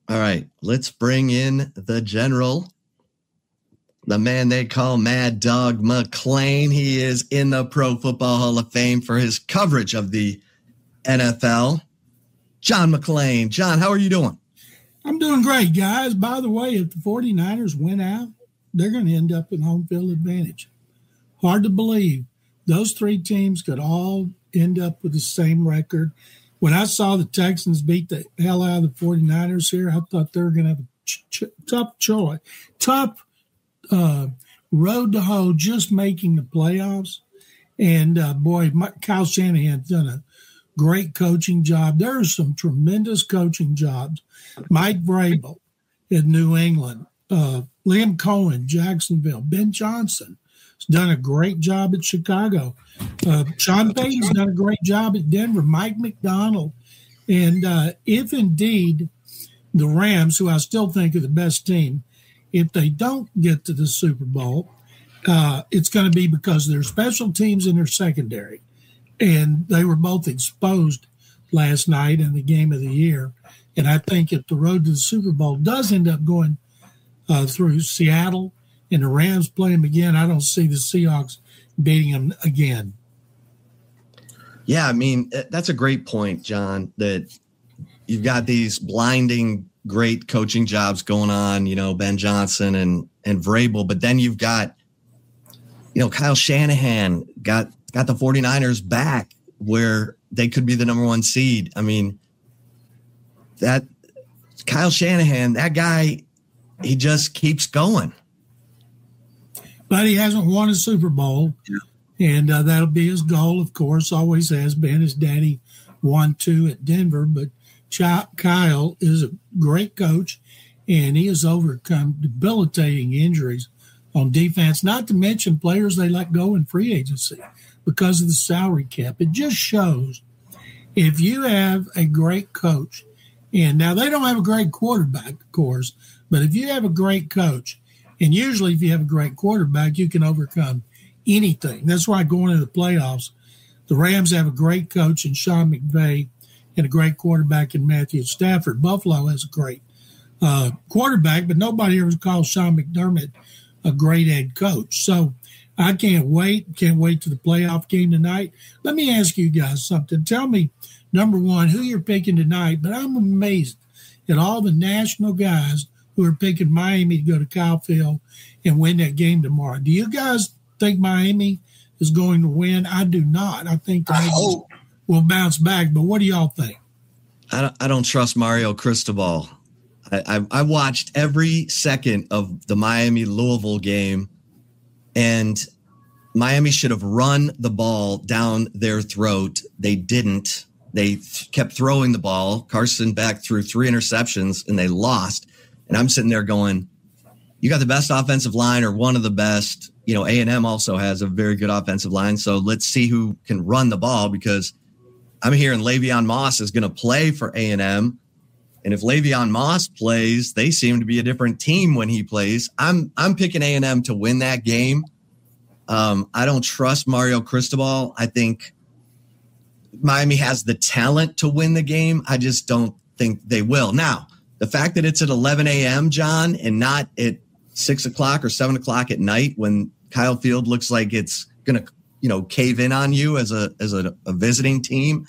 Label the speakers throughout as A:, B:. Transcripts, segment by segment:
A: All right, let's bring in the general, the man they call Mad Dog McClain. He is in the Pro Football Hall of Fame for his coverage of the NFL. John McClain. John, how are you doing?
B: I'm doing great, guys. By the way, if the 49ers win out, they're going to end up in home field advantage. Hard to believe. Those three teams could all end up with the same record. When I saw the Texans beat the hell out of the 49ers here, I thought they were going to have a tough road to hoe just making the playoffs. And, Kyle Shanahan's done a great coaching job. There are some tremendous coaching jobs. Mike Vrabel in New England, Liam Cohen, Jacksonville, Ben Johnson has done a great job at Chicago. Sean Payton's done a great job at Denver, Mike McDonald. And if indeed the Rams, who I still think are the best team, if they don't get to the Super Bowl, it's going to be because their special teams in their secondary. And they were both exposed last night in the game of the year. And I think if the road to the Super Bowl does end up going through Seattle and the Rams play them again, I don't see the Seahawks beating them again.
A: Yeah, I mean, that's a great point, John, that you've got these blinding great coaching jobs going on, Ben Johnson and Vrabel, but then you've got, Kyle Shanahan got the 49ers back where they could be the number one seed. I mean, that Kyle Shanahan, that guy, he just keeps going.
B: But he hasn't won a Super Bowl, and that'll be his goal, of course, always has been. His daddy won 2 at Denver, but Kyle is a great coach, and he has overcome debilitating injuries on defense, not to mention players they let go in free agency because of the salary cap. It just shows if you have a great coach, and now they don't have a great quarterback, of course, but if you have a great coach, and usually if you have a great quarterback, you can overcome anything. That's why going into the playoffs, the Rams have a great coach in Sean McVay and a great quarterback in Matthew Stafford. Buffalo has a great quarterback, but nobody ever calls Sean McDermott a great head coach. So I can't wait to the playoff game tonight. Let me ask you guys something. Tell me, number one, who you're picking tonight, but I'm amazed at all the national guys who are picking Miami to go to Kyle Field and win that game tomorrow. Do you guys think Miami is going to win? I do not. I think they will bounce back, but what do y'all think?
A: I don't trust Mario Cristobal. I watched every second of the Miami-Louisville game, and Miami should have run the ball down their throat. They didn't. They kept throwing the ball. Carson Beck threw 3 interceptions, and they lost. And I'm sitting there going, you got the best offensive line or one of the best. A&M also has a very good offensive line. So let's see who can run the ball, because I'm hearing Le'Veon Moss is going to play for A&M. And if Le'Veon Moss plays, they seem to be a different team when he plays. I'm picking A&M to win that game. I don't trust Mario Cristobal. I think Miami has the talent to win the game. I just don't think they will. Now, the fact that it's at 11 a.m., John, and not at 6 o'clock or 7 o'clock at night when Kyle Field looks like it's going to, cave in on you as a visiting team,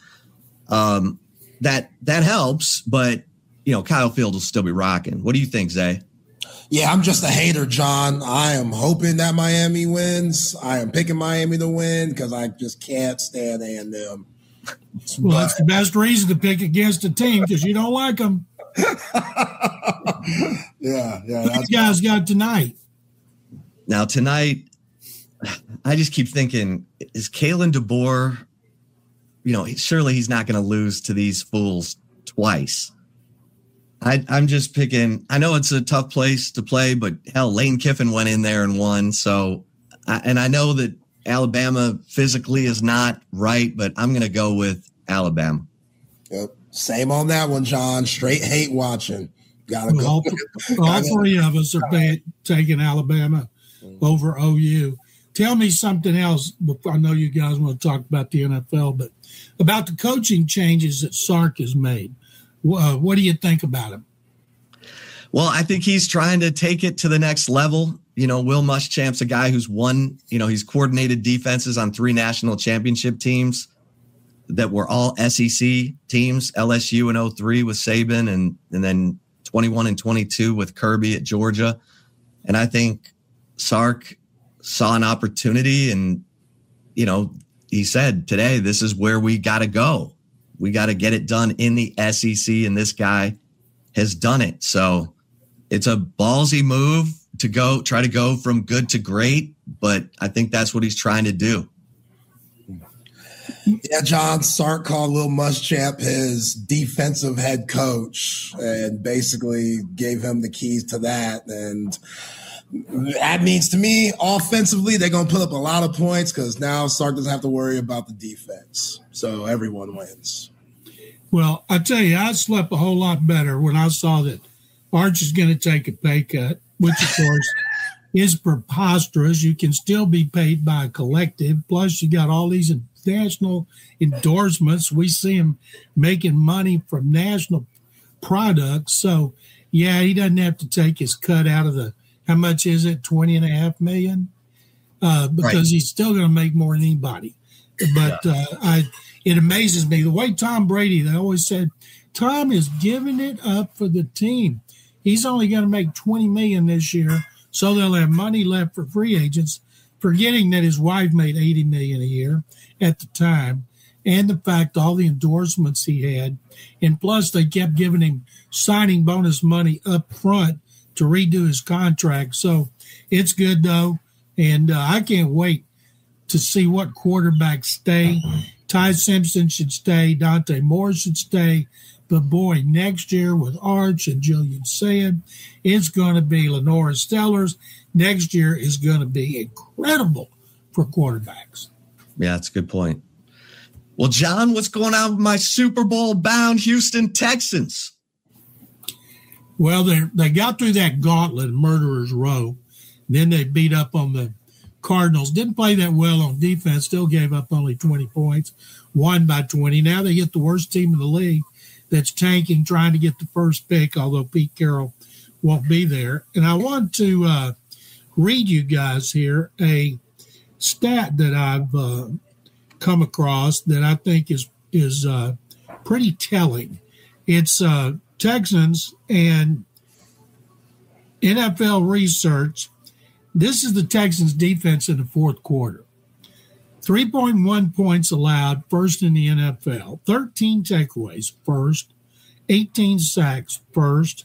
A: that helps. But, Kyle Field will still be rocking. What do you think, Zay?
C: Yeah, I'm just a hater, John. I am hoping that Miami wins. I am picking Miami to win because I just can't stand A&M.
B: Well, that's the best reason to pick against a team, because you don't like them.
C: Yeah.
B: What you guys got tonight?
A: Now, tonight, I just keep thinking, is Kalen DeBoer, surely he's not going to lose to these fools twice. I'm just picking. I know it's a tough place to play, but hell, Lane Kiffin went in there and won. So, and I know that Alabama physically is not right, but I'm going to go with Alabama.
C: Yep. Same on that one, John. Straight hate watching. Gotta go.
B: All 3 of us are taking Alabama over OU. Tell me something else. I know you guys want to talk about the NFL, but about the coaching changes that Sark has made. What do you think about him?
A: Well, I think he's trying to take it to the next level. You know, Will Muschamp's a guy who's won, you know, he's coordinated defenses on 3 national championship teams that were all SEC teams, LSU in 03 with Saban and then 21 and 22 with Kirby at Georgia. And I think Sark saw an opportunity and, you know, he said today, this is where we got to go. We got to get it done in the SEC, and this guy has done it. So it's a ballsy move to try to go from good to great, but I think that's what he's trying to do.
C: Yeah, John, Sark called Will Muschamp his defensive head coach and basically gave him the keys to that. And that means to me, offensively, they're going to put up a lot of points because now Sark doesn't have to worry about the defense. So everyone wins.
B: Well, I tell you, I slept a whole lot better when I saw that Arch is going to take a pay cut, which, of course, is preposterous. You can still be paid by a collective. Plus, you got all these national endorsements. We see him making money from national products. So, yeah, he doesn't have to take his cut out of the, how much is it, $20.5 million? Because he's still going to make more than anybody. But it amazes me. The way Tom Brady, they always said, Tom is giving it up for the team. He's only going to make $20 million this year, so they'll have money left for free agents, forgetting that his wife made $80 million a year at the time, and the fact all the endorsements he had. And plus, they kept giving him signing bonus money up front to redo his contract. So it's good, though, and I can't wait to see what quarterbacks stay. Ty Simpson should stay. Dante Moore should stay. But, boy, next year with Arch and Julian Sayin, it's going to be Lenora Stellers. Next year is going to be incredible for quarterbacks.
A: Yeah, that's a good point. Well, John, what's going on with my Super Bowl-bound Houston Texans?
B: Well, they got through that gauntlet, Murderers Row. Then they beat up on the Cardinals. Didn't play that well on defense. Still gave up only 20 points. Won by 20. Now they get the worst team in the league that's tanking, trying to get the first pick, although Pete Carroll won't be there. And I want to read you guys here a stat that I've come across that I think is pretty telling. It's Texans and NFL research. This is the Texans defense in the fourth quarter. 3.1 points allowed, first in the NFL. 13 takeaways, first. 18 sacks, first.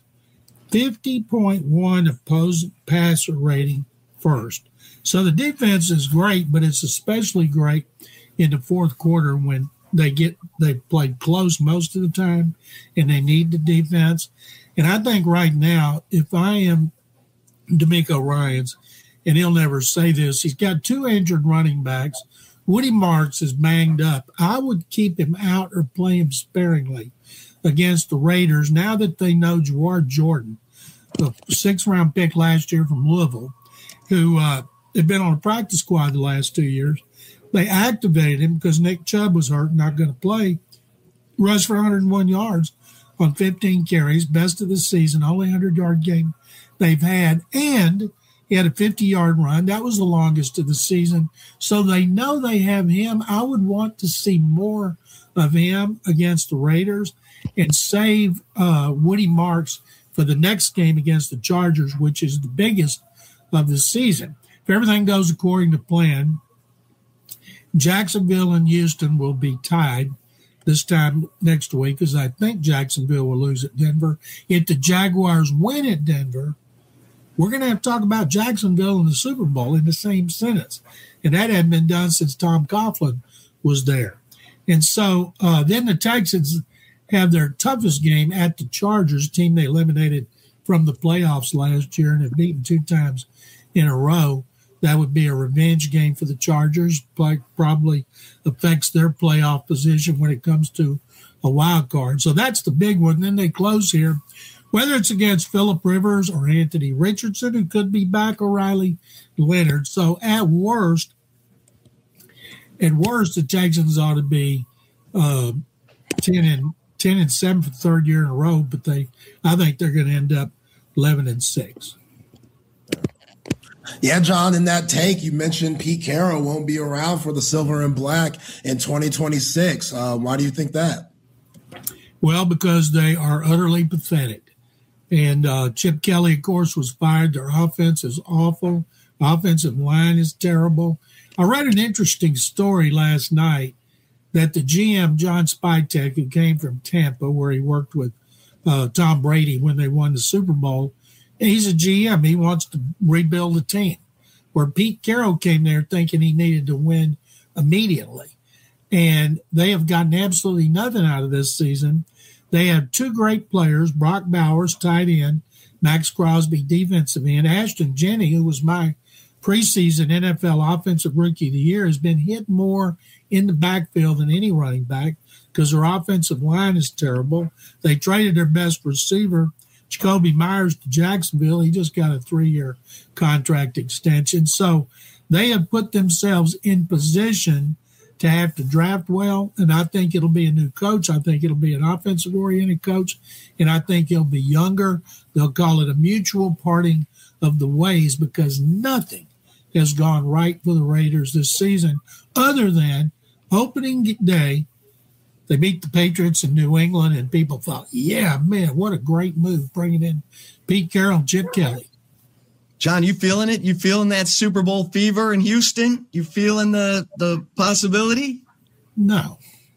B: 50.1 opposing passer rating, first. So the defense is great, but it's especially great in the fourth quarter when they played close most of the time and they need the defense. And I think right now, if I am D'Amico Ryans, and he'll never say this, he's got 2 injured running backs. Woody Marks is banged up. I would keep him out or play him sparingly against the Raiders now that they know Jawar Jordan, the 6th-round pick last year from Louisville, who had been on a practice squad the last 2 years. They activated him because Nick Chubb was hurt, not going to play. Rushed for 101 yards on 15 carries, best of the season, only 100-yard game they've had, and he had a 50-yard run. That was the longest of the season. So they know they have him. I would want to see more of him against the Raiders and save Woody Marks for the next game against the Chargers, which is the biggest of the season. If everything goes according to plan, Jacksonville and Houston will be tied this time next week, because I think Jacksonville will lose at Denver. If the Jaguars win at Denver, we're going to have to talk about Jacksonville in the Super Bowl in the same sentence. And that hadn't been done since Tom Coughlin was there. And so then the Texans have their toughest game at the Chargers, a team they eliminated from the playoffs last year and have beaten 2 times in a row. That would be a revenge game for the Chargers. Probably affects their playoff position when it comes to a wild card. So that's the big one. Then they close here. Whether it's against Phillip Rivers or Anthony Richardson, who could be back, or Riley Leonard. So at worst, the Texans ought to be 10-7 for the 3rd year in a row. But I think they're going to end up 11-6.
C: Yeah, John, in that take, you mentioned Pete Carroll won't be around for the Silver and Black in 2026. Why do you think that?
B: Well, because they are utterly pathetic. And Chip Kelly, of course, was fired. Their offense is awful. Offensive line is terrible. I read an interesting story last night that the GM, John Spytek, who came from Tampa, where he worked with Tom Brady when they won the Super Bowl, he's a GM. He wants to rebuild the team. Where Pete Carroll came there thinking he needed to win immediately. And they have gotten absolutely nothing out of this season. They have two great players, Brock Bowers, tight end, Max Crosby, defensive end. Ashton Jennings, who was my preseason NFL Offensive Rookie of the Year, has been hit more in the backfield than any running back because their offensive line is terrible. They traded their best receiver, Jacoby Myers, to Jacksonville. He just got a 3-year contract extension. So they have put themselves in position to have to draft well, and I think it'll be a new coach. I think it'll be an offensive-oriented coach, and I think he'll be younger. They'll call it a mutual parting of the ways because nothing has gone right for the Raiders this season other than opening day. They beat the Patriots in New England, and people thought, yeah, man, what a great move bringing in Pete Carroll and Chip Kelly.
A: John, you feeling it? You feeling that Super Bowl fever in Houston? You feeling the possibility?
B: No.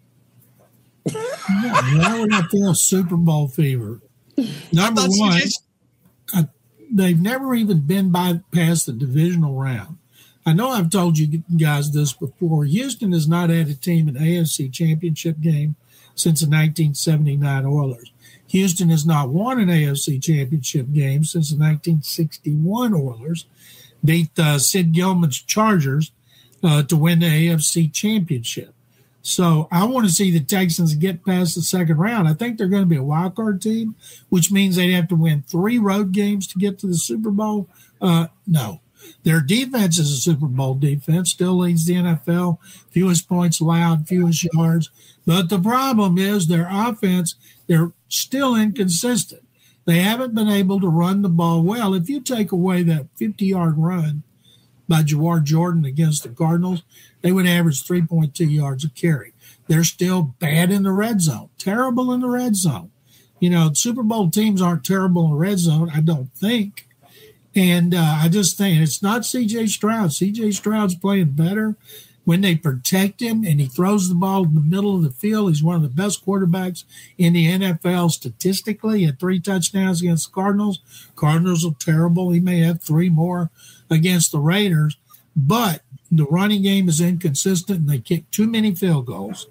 B: Why would I feel Super Bowl fever? Number one, they've never even been past the divisional round. I know I've told you guys this before. Houston has not had a team in the AFC Championship game since the 1979 Oilers. Houston has not won an AFC Championship game since the 1961 Oilers beat Sid Gilman's Chargers to win the AFC Championship. So I want to see the Texans get past the second round. I think they're going to be a wild card team, which means they'd have to win 3 road games to get to the Super Bowl. No. Their defense is a Super Bowl defense, still leads the NFL, fewest points allowed, fewest yards. But the problem is their offense, they're still inconsistent. They haven't been able to run the ball well. If you take away that 50-yard run by Jawar Jordan against the Cardinals, they would average 3.2 yards a carry. They're still bad in the red zone, terrible in the red zone. You know, Super Bowl teams aren't terrible in the red zone, I don't think. And I just think it's not C.J. Stroud. C.J. Stroud's playing better when they protect him and he throws the ball in the middle of the field. He's one of the best quarterbacks in the NFL statistically. He had 3 touchdowns against the Cardinals. Cardinals are terrible. He may have 3 more against the Raiders. But the running game is inconsistent and they kick too many field goals.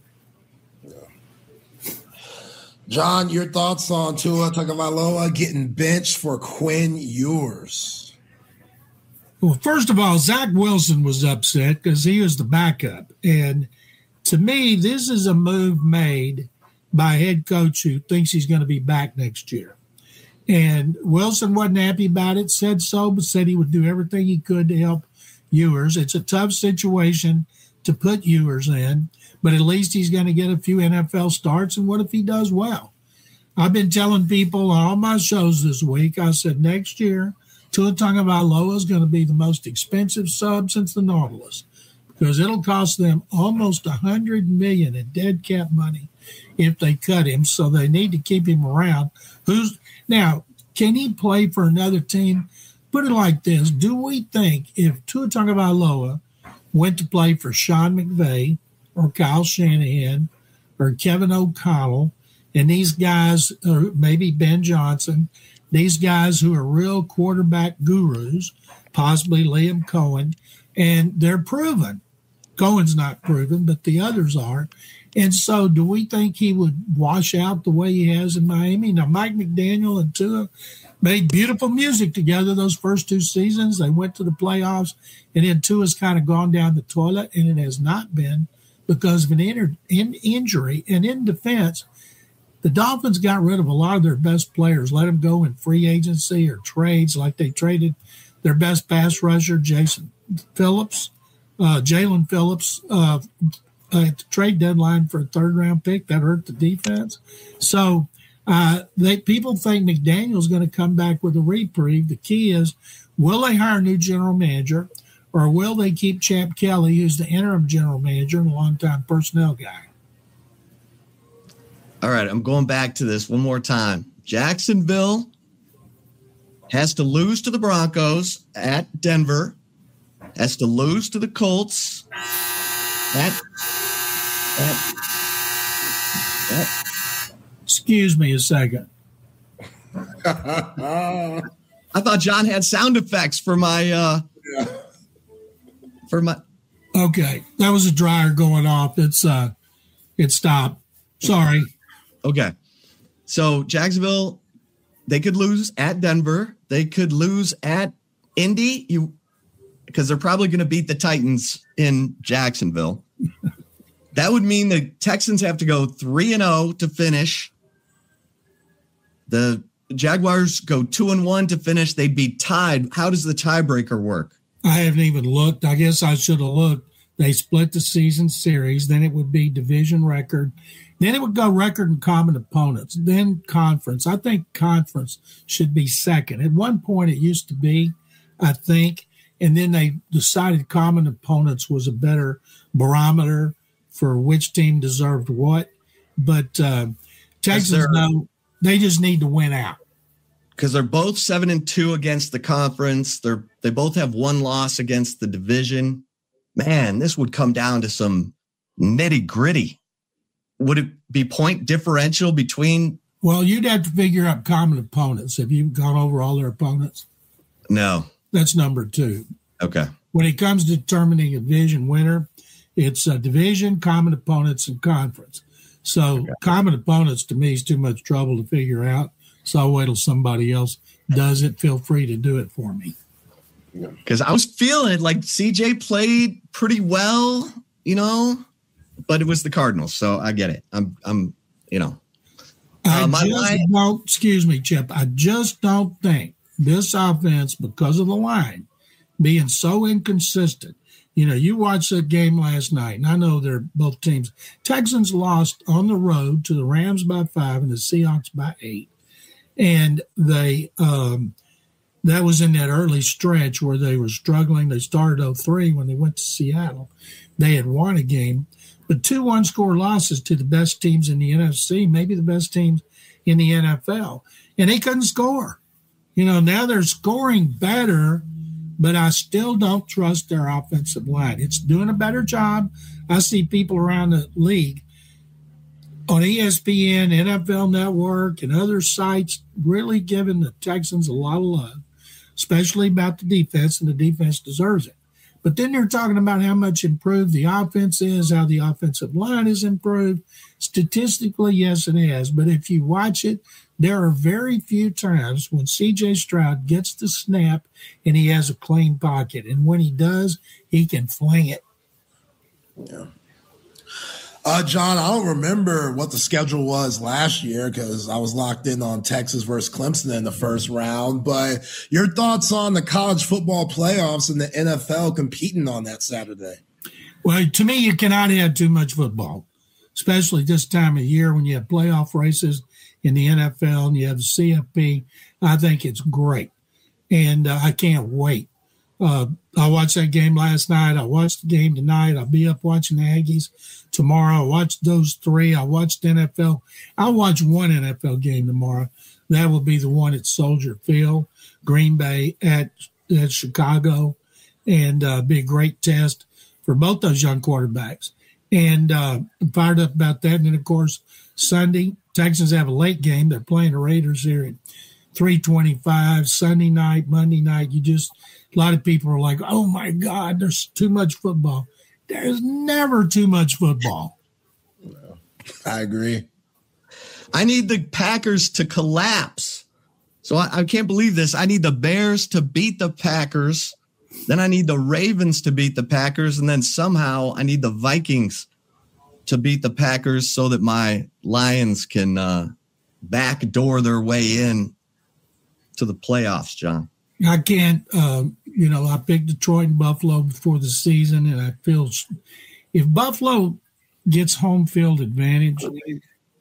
C: John, your thoughts on Tua Tagovailoa getting benched for Quinn Ewers?
B: Well, first of all, Zach Wilson was upset because he was the backup. And to me, this is a move made by a head coach who thinks he's going to be back next year. And Wilson wasn't happy about it, said so, but said he would do everything he could to help Ewers. It's a tough situation to put Ewers in, but at least he's going to get a few NFL starts. And what if he does well? I've been telling people on all my shows this week, I said next year, Tua Tagovailoa is going to be the most expensive sub since the Nautilus because it'll cost them almost $100 million in dead cap money if they cut him. So they need to keep him around. Now, can he play for another team? Put it like this. Do we think if Tua Tagovailoa went to play for Sean McVay or Kyle Shanahan or Kevin O'Connell and these guys, or maybe Ben Johnson, these guys who are real quarterback gurus, possibly Liam Cohen, and they're proven. Cohen's not proven, but the others are. And so do we think he would wash out the way he has in Miami? Now, Mike McDaniel and Tua made beautiful music together those first 2 seasons. They went to the playoffs, and then Tua's kind of gone down the toilet, and it has not been because of an injury. And in defense, the Dolphins got rid of a lot of their best players, let them go in free agency or trades, like they traded their best pass rusher, Jalen Phillips, at the trade deadline for a 3rd-round pick. That hurt the defense. So People think McDaniel's going to come back with a reprieve. The key is, will they hire a new general manager, or will they keep Champ Kelly, who's the interim general manager and a longtime personnel guy?
A: All right, I'm going back to this one more time. Jacksonville has to lose to the Broncos at Denver, has to lose to the Colts at
B: Excuse me a second.
A: I thought John had sound effects for my
B: Okay, that was a dryer going off. It stopped. Sorry.
A: Okay. So Jacksonville, they could lose at Denver. They could lose at Indy, because they're probably going to beat the Titans in Jacksonville. That would mean the Texans have to go 3-0 to finish. The Jaguars go 2-1 to finish. They'd be tied. How does the tiebreaker work?
B: I haven't even looked. I guess I should have looked. They split the season series. Then it would be division record. Then it would go record and common opponents. Then conference. I think conference should be second. At one point it used to be, I think. And then they decided common opponents was a better barometer for which team deserved what. But Texans know they just need to win out.
A: Because they're both 7-2 against the conference. They both have one loss against the division. Man, this would come down to some nitty gritty. Would it be point differential between?
B: Well, you'd have to figure out common opponents. Have you gone over all their opponents?
A: No.
B: That's number 2.
A: Okay.
B: When it comes to determining a division winner, it's a division, common opponents, and conference. So common opponents to me is too much trouble to figure out. So I'll wait till somebody else does it. Feel free to do it for me.
A: Because I was feeling like CJ played pretty well, but it was the Cardinals, so I get it.
B: Excuse me, Chip. I just don't think this offense, because of the line being so inconsistent. You watched that game last night, and I know they're both teams. Texans lost on the road to the Rams by 5 and the Seahawks by 8. And they that was in that early stretch where they were struggling. They started 0-3 when they went to Seattle. They had won a game, but 2 one-score losses to the best teams in the NFC, maybe the best teams in the NFL. And they couldn't score. Now they're scoring better, but I still don't trust their offensive line. It's doing a better job. I see people around the league on ESPN, NFL Network, and other sites really giving the Texans a lot of love, especially about the defense, and the defense deserves it. But then they're talking about how much improved the offense is, how the offensive line is improved. Statistically, yes, it has. But if you watch it, there are very few times when C.J. Stroud gets the snap and he has a clean pocket. And when he does, he can fling it.
C: Yeah. John, I don't remember what the schedule was last year because I was locked in on Texas versus Clemson in the first round. But your thoughts on the college football playoffs and the NFL competing on that Saturday?
B: Well, to me, you cannot have too much football, especially this time of year when you have playoff races in the NFL and you have the CFP. I think it's great, and I can't wait. I watched that game last night. I watched the game tonight. I'll be up watching the Aggies tomorrow. I watched those 3. I watched NFL. I'll watch one NFL game tomorrow. That will be the one at Soldier Field, Green Bay at Chicago, and be a great test for both those young quarterbacks. And I'm fired up about that. And then, of course, Sunday, Texans have a late game. They're playing the Raiders here at 3:25, Sunday night, Monday night. A lot of people are like, oh, my God, there's too much football. There's never too much football.
C: Well, I agree.
A: I need the Packers to collapse. So I can't believe this. I need the Bears to beat the Packers. Then I need the Ravens to beat the Packers. And then somehow I need the Vikings to beat the Packers so that my Lions can backdoor their way in to the playoffs, John.
B: I can't, I picked Detroit and Buffalo before the season, and I feel if Buffalo gets home field advantage,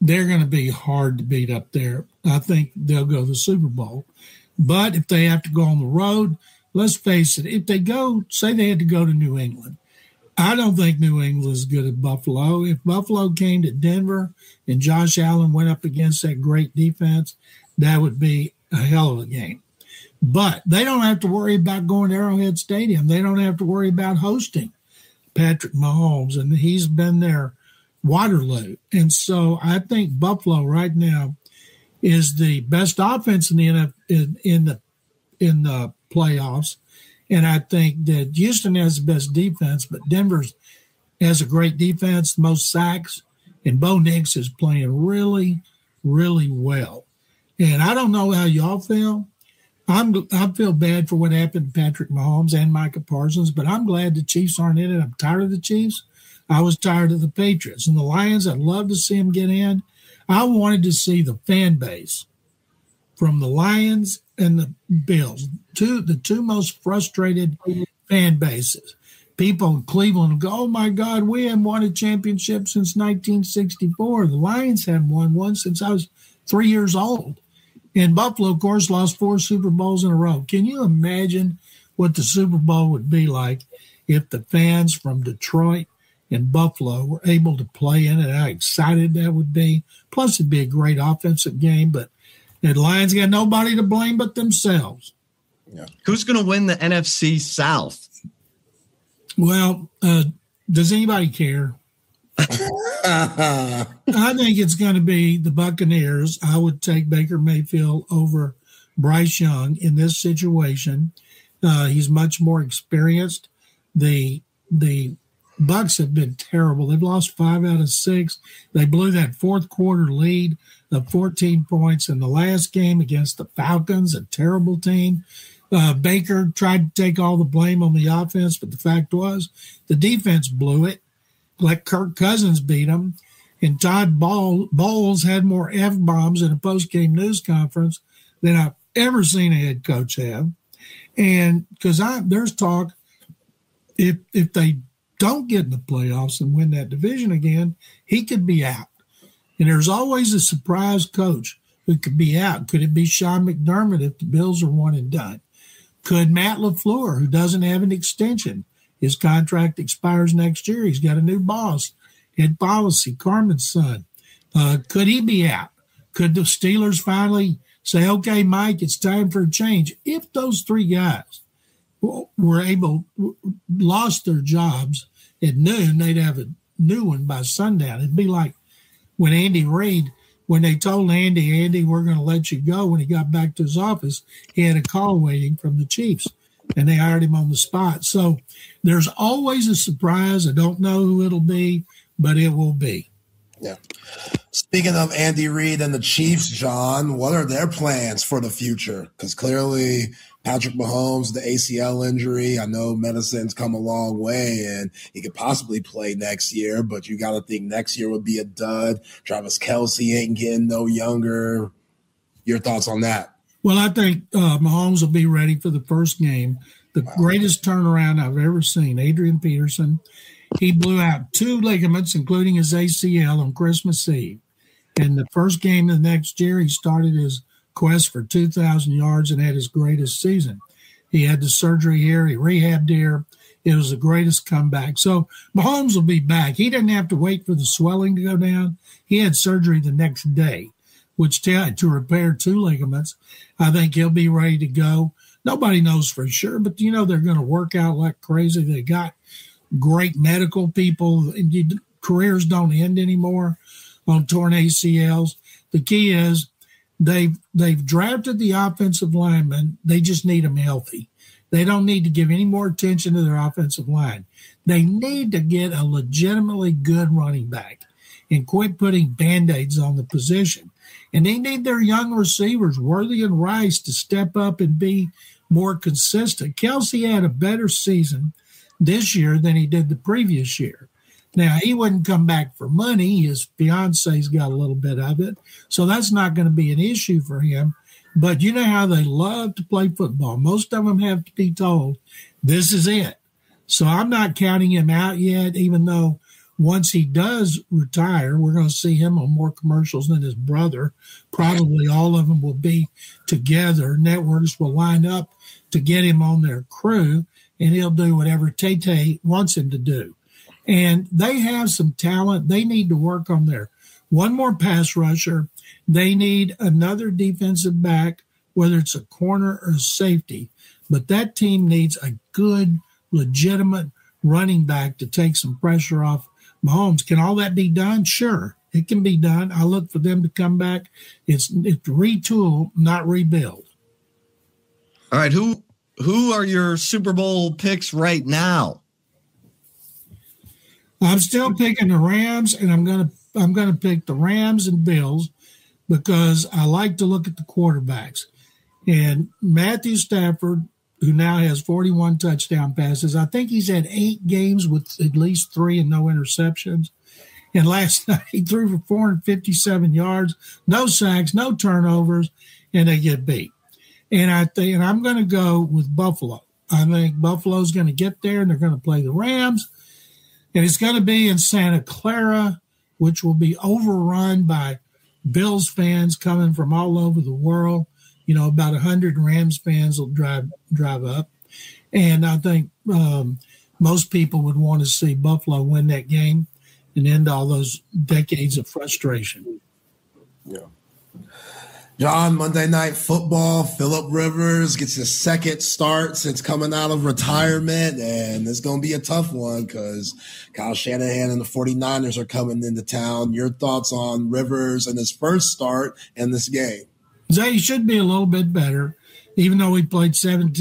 B: they're going to be hard to beat up there. I think they'll go to the Super Bowl. But if they have to go on the road, let's face it, if they go, say they had to go to New England, I don't think New England is good at Buffalo. If Buffalo came to Denver and Josh Allen went up against that great defense, that would be a hell of a game. But they don't have to worry about going to Arrowhead Stadium. They don't have to worry about hosting Patrick Mahomes, and he's been there, Waterloo. And so I think Buffalo right now is the best offense in the playoffs. And I think that Houston has the best defense, but Denver has a great defense, the most sacks, and Bo Nix is playing really, really well. And I don't know how y'all feel. I feel bad for what happened to Patrick Mahomes and Micah Parsons, but I'm glad the Chiefs aren't in it. I'm tired of the Chiefs. I was tired of the Patriots. And the Lions, I'd love to see them get in. I wanted to see the fan base from the Lions and the Bills, the two most frustrated fan bases. People in Cleveland go, oh, my God, we haven't won a championship since 1964. The Lions haven't won one since I was 3 years old. And Buffalo, of course, lost 4 Super Bowls in a row. Can you imagine what the Super Bowl would be like if the fans from Detroit and Buffalo were able to play in it? How excited that would be. Plus, it'd be a great offensive game, but the Lions got nobody to blame but themselves.
A: Yeah. Who's going to win the NFC South?
B: Well, does anybody care? I think it's going to be the Buccaneers. I would take Baker Mayfield over Bryce Young in this situation. He's much more experienced. The Bucs have been terrible. They've lost 5 out of 6. They blew that fourth quarter lead of 14 points in the last game against the Falcons, a terrible team. Baker tried to take all the blame on the offense, but the fact was the defense blew it. Let Kirk Cousins beat them. And Todd Bowles had more F-bombs in a post-game news conference than I've ever seen a head coach have. And because there's talk, if they don't get in the playoffs and win that division again, he could be out. And there's always a surprise coach who could be out. Could it be Sean McDermott if the Bills are one and done? Could Matt LaFleur, who doesn't have an extension, his contract expires next year, he's got a new boss, head policy, Carmen's son. Could he be out? Could the Steelers finally say, okay, Mike, it's time for a change? If those 3 guys lost their jobs at noon, they'd have a new one by sundown. It'd be like when Andy Reid, when they told Andy, we're going to let you go, when he got back to his office, he had a call waiting from the Chiefs, and they hired him on the spot. So there's always a surprise. I don't know who it'll be, but it will be.
C: Yeah. Speaking of Andy Reid and the Chiefs, John, what are their plans for the future? Because clearly Patrick Mahomes, the ACL injury, I know medicine's come a long way and he could possibly play next year, but you got to think next year would be a dud. Travis Kelce ain't getting no younger. Your thoughts on that?
B: Well, I think Mahomes will be ready for the first game. The greatest turnaround I've ever seen, Adrian Peterson. He blew out 2 ligaments, including his ACL, on Christmas Eve. And the first game of the next year, he started his quest for 2,000 yards and had his greatest season. He had the surgery here. He rehabbed here. It was the greatest comeback. So Mahomes will be back. He didn't have to wait for the swelling to go down. He had surgery the next day, which to repair 2 ligaments. I think he'll be ready to go. Nobody knows for sure, but, they're going to work out like crazy. They got great medical people. Careers don't end anymore on torn ACLs. The key is they've drafted the offensive linemen. They just need them healthy. They don't need to give any more attention to their offensive line. They need to get a legitimately good running back and quit putting Band-Aids on the position. And they need their young receivers, Worthy and Rice, to step up and be more consistent. Kelce had a better season this year than he did the previous year. Now, he wouldn't come back for money. His fiance's got a little bit of it, so that's not going to be an issue for him. But you know how they love to play football. Most of them have to be told, this is it. So I'm not counting him out yet, even though once he does retire, we're going to see him on more commercials than his brother. Probably all of them will be together. Networks will line up to get him on their crew, and he'll do whatever Tay wants him to do. And they have some talent. They need to work on their one more pass rusher. They need another defensive back, whether it's a corner or a safety. But that team needs a good, legitimate running back to take some pressure off Mahomes. Can all that be done? Sure, it can be done. I look for them to come back. It's retool, not rebuild.
A: All right, who are your Super Bowl picks right now?
B: I'm still picking the Rams, and I'm gonna pick the Rams and Bills because I like to look at the quarterbacks. And Matthew Stafford, who now has 41 touchdown passes, I think he's had 8 games with at least 3 and no interceptions. And last night he threw for 457 yards, no sacks, no turnovers, and they get beat. And I'm going to go with Buffalo. I think Buffalo's going to get there, and they're going to play the Rams. And it's going to be in Santa Clara, which will be overrun by Bills fans coming from all over the world. You know, about 100 Rams fans will drive up. And I think most people would want to see Buffalo win that game and end all those decades of frustration.
C: Yeah. John, Monday Night Football, Phillip Rivers gets his second start since coming out of retirement, and it's going to be a tough one because Kyle Shanahan and the 49ers are coming into town. Your thoughts on Rivers and his first start in this game?
B: Zay should be a little bit better, even though he played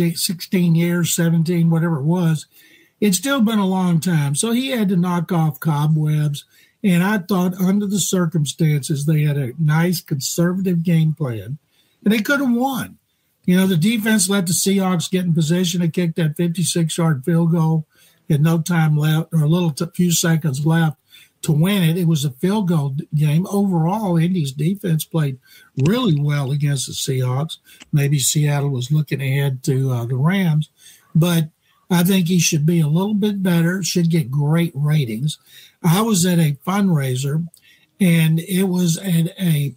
B: 16 years, 17, whatever it was. It's still been a long time, so he had to knock off cobwebs. And I thought under the circumstances, they had a nice conservative game plan, and they could have won. You know, the defense let the Seahawks get in position to kick that 56-yard field goal at no time left, or few seconds left to win it. It was a field goal game. Overall, Indy's defense played really well against the Seahawks. Maybe Seattle was looking ahead to the Rams, but I think he should be a little bit better, should get great ratings. I was at a fundraiser, and it was at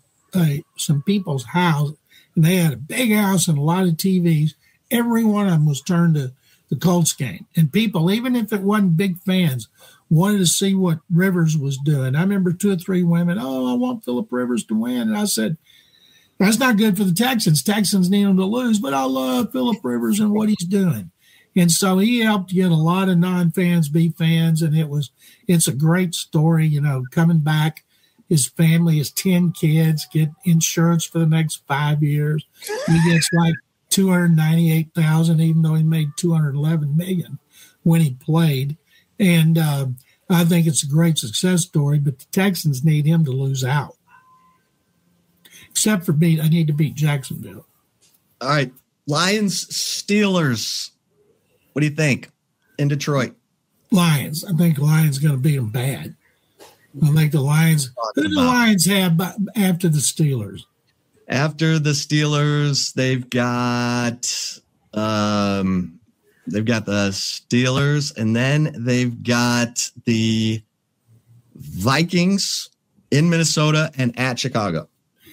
B: some people's house, and they had a big house and a lot of TVs. Every one of them was turned to the Colts game. And people, even if it wasn't big fans, wanted to see what Rivers was doing. I remember 2 or 3 women, I want Phillip Rivers to win. And I said, that's not good for the Texans. Texans need him to lose, but I love Phillip Rivers and what he's doing. And so he helped get a lot of non-fans be fans, and it's a great story, you know, coming back. His family, his 10 kids, get insurance for the next 5 years. He gets like $298,000, even though he made $211 million when he played. And I think it's a great success story, but the Texans need him to lose out. Except for I need to beat Jacksonville.
A: All right, Lions, Steelers. What do you think in Detroit?
B: Lions. I think Lions going to beat them bad. I think the Lions. Who do the Lions have after the Steelers?
A: After the Steelers, they've got the Steelers, and then they've got the Vikings in Minnesota and at Chicago.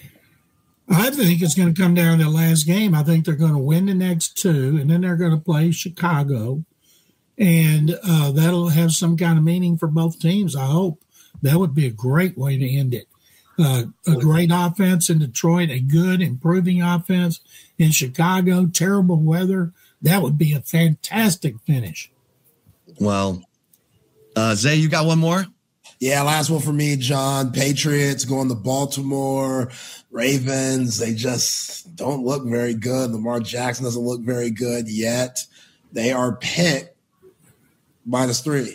B: I think it's going to come down to the last game. I think they're going to win the next 2, and then they're going to play Chicago, and that'll have some kind of meaning for both teams. I hope that would be a great way to end it. A great offense in Detroit, a good improving offense in Chicago, terrible weather. That would be a fantastic finish.
A: Well, Zay, you got one more?
C: Yeah, last one for me, John. Patriots going to Baltimore. Ravens, they just don't look very good. Lamar Jackson doesn't look very good yet. They are picked -3.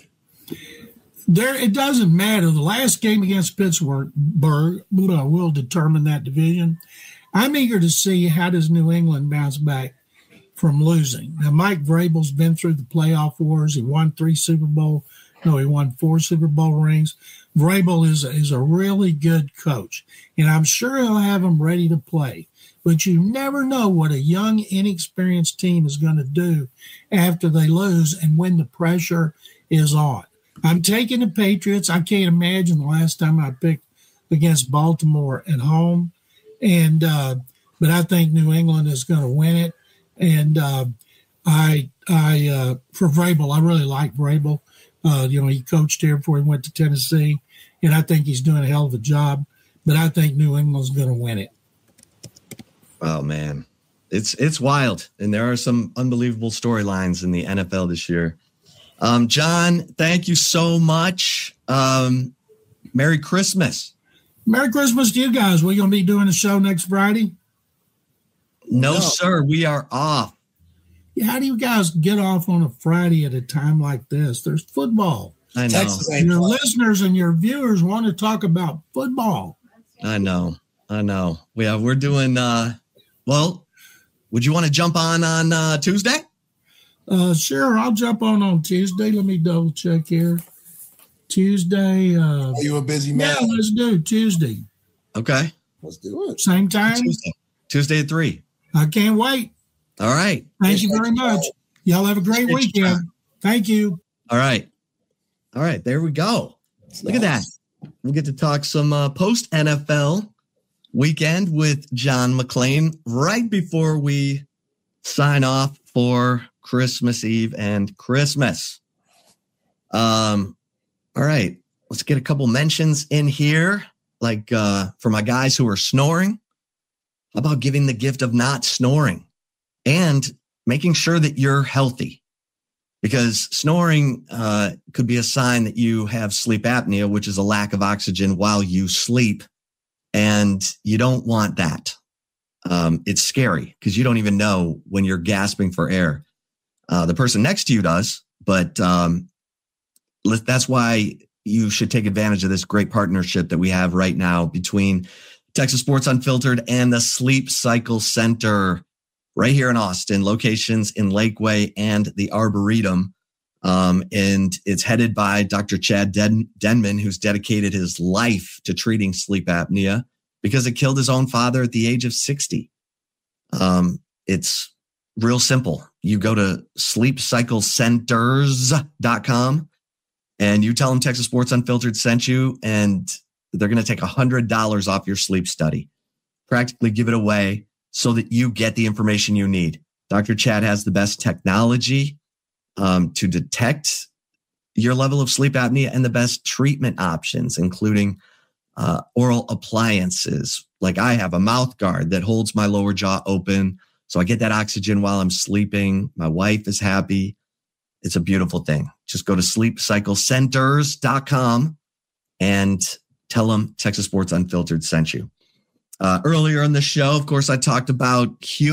B: It doesn't matter. The last game against Pittsburgh will determine that division. I'm eager to see how does New England bounce back from losing. Now, Mike Vrabel's been through the playoff wars. He won 4 Super Bowl rings. Vrabel is a really good coach, and I'm sure he'll have them ready to play. But you never know what a young, inexperienced team is going to do after they lose and when the pressure is on. I'm taking the Patriots. I can't imagine the last time I picked against Baltimore at home, and but I think New England is going to win it. And I for Vrabel, I really like Vrabel. He coached here before he went to Tennessee, and I think he's doing a hell of a job. But I think New England's going to win it.
A: Oh man, it's wild, and there are some unbelievable storylines in the NFL this year. John, thank you so much. Merry Christmas.
B: Merry Christmas to you guys. We're going to be doing a show next Friday?
A: No, sir. We are off.
B: Yeah, how do you guys get off on a Friday at a time like this? There's football.
A: I know.
B: Your listeners and your viewers want to talk about football.
A: I know. We're doing, well, would you want to jump on Tuesday?
B: Sure. I'll jump on Tuesday. Let me double check here. Tuesday.
C: Are you a busy man?
B: Yeah, let's do Tuesday.
A: Okay.
C: Let's do it.
B: Same time?
A: Tuesday at 3.
B: I can't wait.
A: All right.
B: Thank you very much. Y'all have a great weekend. Thank you.
A: All right. There we go. Look at that. We'll get to talk some post-NFL weekend with John McClain right before we sign off for Christmas Eve and Christmas. All right. Let's get a couple mentions in here, like for my guys who are snoring. How about giving the gift of not snoring and making sure that you're healthy? Because snoring could be a sign that you have sleep apnea, which is a lack of oxygen while you sleep. And you don't want that. It's scary because you don't even know when you're gasping for air. The person next to you does, but that's why you should take advantage of this great partnership that we have right now between Texas Sports Unfiltered and the Sleep Cycle Center right here in Austin, locations in Lakeway and the Arboretum. And it's headed by Dr. Chad Denman, who's dedicated his life to treating sleep apnea because it killed his own father at the age of 60. It's real simple. You go to sleepcyclecenters.com and you tell them Texas Sports Unfiltered sent you, and they're going to take $100 off your sleep study, practically give it away so that you get the information you need. Dr. Chad has the best technology to detect your level of sleep apnea and the best treatment options, including oral appliances. Like I have a mouth guard that holds my lower jaw open so I get that oxygen while I'm sleeping. My wife is happy. It's a beautiful thing. Just go to sleepcyclecenters.com and tell them Texas Sports Unfiltered sent you. Earlier in the show, of course, I talked about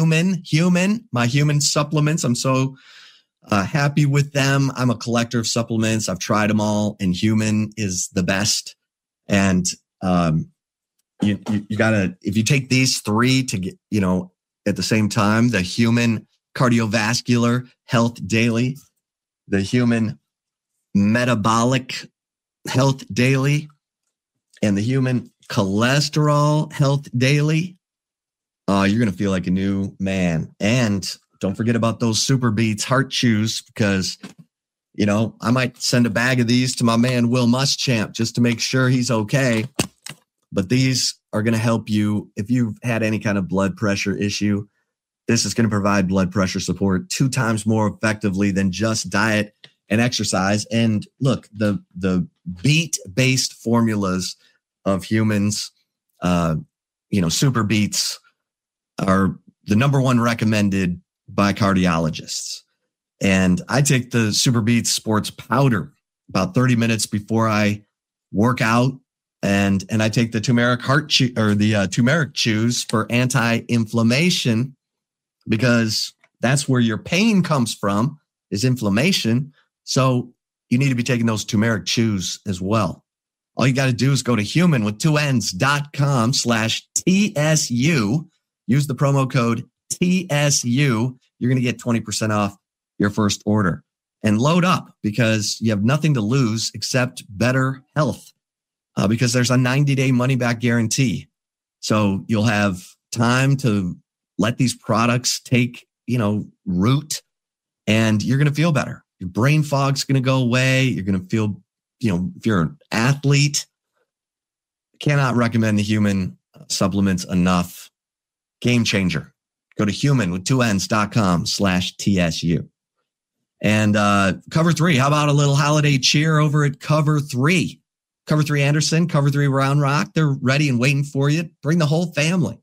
A: my human supplements. I'm so happy with them. I'm a collector of supplements. I've tried them all, and Human is the best. And you gotta, if you take these three to get, at the same time, the Human Cardiovascular Health Daily, the Human Metabolic Health Daily, and the Human Cholesterol Health Daily, you're going to feel like a new man. And don't forget about those Super Beats Heart Chews, because, I might send a bag of these to my man, Will Muschamp, just to make sure he's okay. But these are going to help you if you've had any kind of blood pressure issue. This is going to provide blood pressure support 2 times more effectively than just diet and exercise. And look, the beet-based formulas of Humans, Super Beats are the number one recommended by cardiologists. And I take the Super Beats Sports Powder about 30 minutes before I work out. And I take the turmeric turmeric chews for anti-inflammation, because that's where your pain comes from, is inflammation. So you need to be taking those turmeric chews as well. All you got to do is go to humanwith2ns.com/TSU. Use the promo code TSU. You're going to get 20% off your first order, and load up, because you have nothing to lose except better health, because there's a 90-day money-back guarantee. So you'll have time to let these products take, root, and you're going to feel better. Your brain fog's going to go away. You're going to feel if you're an athlete, cannot recommend the Human supplements enough. Game changer. Go to human.com/TSU. And Cover 3, how about a little holiday cheer over at Cover 3? Cover 3 Anderson, Cover 3 Round Rock, they're ready and waiting for you. Bring the whole family.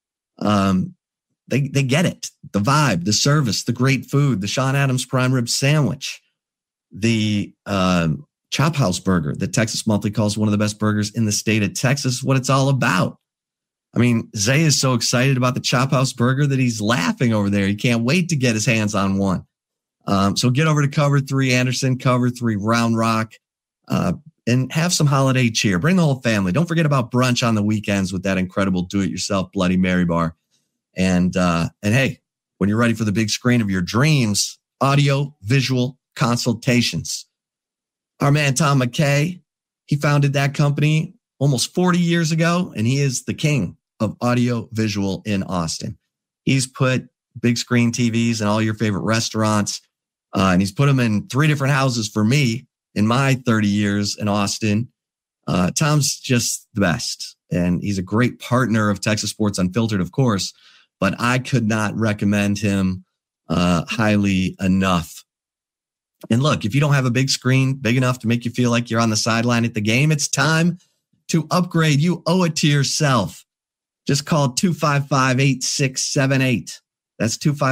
A: They get it. The vibe, the service, the great food, the Sean Adams prime rib sandwich, the Chop House burger that Texas Monthly calls one of the best burgers in the state of Texas, what it's all about. I mean, Zay is so excited about the Chop House burger that he's laughing over there. He can't wait to get his hands on one. So get over to Cover 3 Anderson, Cover 3 Round Rock, and have some holiday cheer. Bring the whole family. Don't forget about brunch on the weekends with that incredible do-it-yourself Bloody Mary bar. And hey, when you're ready for the big screen of your dreams, audio, visual consultations. Our man, Tom McKay, he founded that company almost 40 years ago, and he is the king of audio visual in Austin. He's put big screen TVs in all your favorite restaurants, and he's put them in 3 different houses for me in my 30 years in Austin. Tom's just the best, and he's a great partner of Texas Sports Unfiltered, of course, but I could not recommend him highly enough. And look, if you don't have a big screen big enough to make you feel like you're on the sideline at the game, it's time to upgrade. You owe it to yourself. Just call 255-8678. That's